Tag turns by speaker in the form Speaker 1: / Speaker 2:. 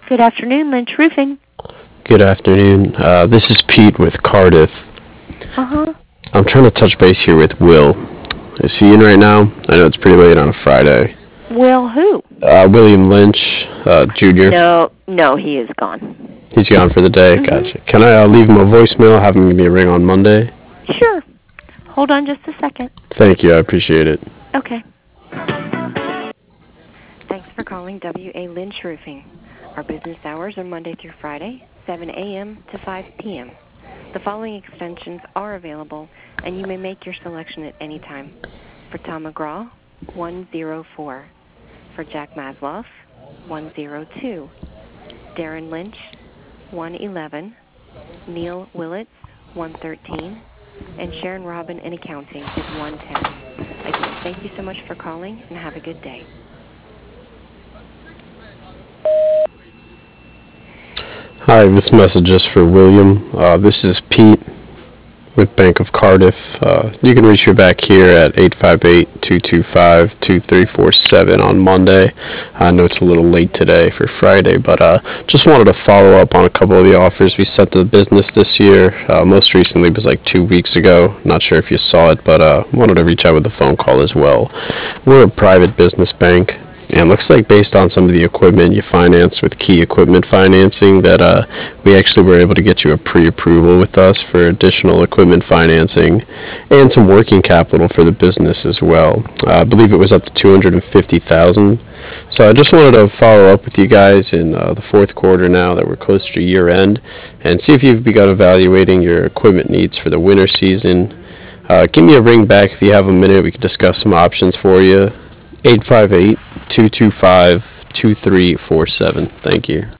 Speaker 1: Good afternoon, Lynch Roofing.
Speaker 2: Good afternoon. This is Pete with Cardiff.
Speaker 1: Uh-huh.
Speaker 2: I'm trying to touch base here with Will. Is he in right now? I know it's pretty late on a Friday.
Speaker 1: Will who?
Speaker 2: William Lynch, Jr.
Speaker 1: No, he is gone.
Speaker 2: He's gone for the day?
Speaker 1: Mm-hmm.
Speaker 2: Gotcha. Can I leave him a voicemail, have him give me a ring on Monday?
Speaker 1: Sure. Hold on just a second.
Speaker 2: Thank you, I appreciate it.
Speaker 1: Okay. Thanks for calling W.A. Lynch Roofing. Our business hours are Monday through Friday, 7 a.m. to 5 p.m. The following extensions are available, and you may make your selection at any time. For Tom McGraw, 104. For Jack Masloff, 102. Darren Lynch, 111. Neil Willits, 113. And Sharon Robin in accounting is 110. Again, thank you so much for calling, and have a good day.
Speaker 2: Hi, this message is for William. This is Pete with Bank of Cardiff. You can reach me back here at 858-225-2347 on Monday. I know it's a little late today for Friday, but just wanted to follow up on a couple of the offers we sent to the business this year. Most recently was like 2 weeks ago. Not sure if you saw it, but wanted to reach out with a phone call as well. We're a private business bank. And it looks like based on some of the equipment you financed with Key Equipment Financing that we actually were able to get you a pre-approval with us for additional equipment financing and some working capital for the business as well. I believe it was up to $250,000. So I just wanted to follow up with you guys in the fourth quarter now that we're close to year end and see if you've begun evaluating your equipment needs for the winter season. Give me a ring back if you have a minute. We can discuss some options for you. 858-225-2347. Thank you.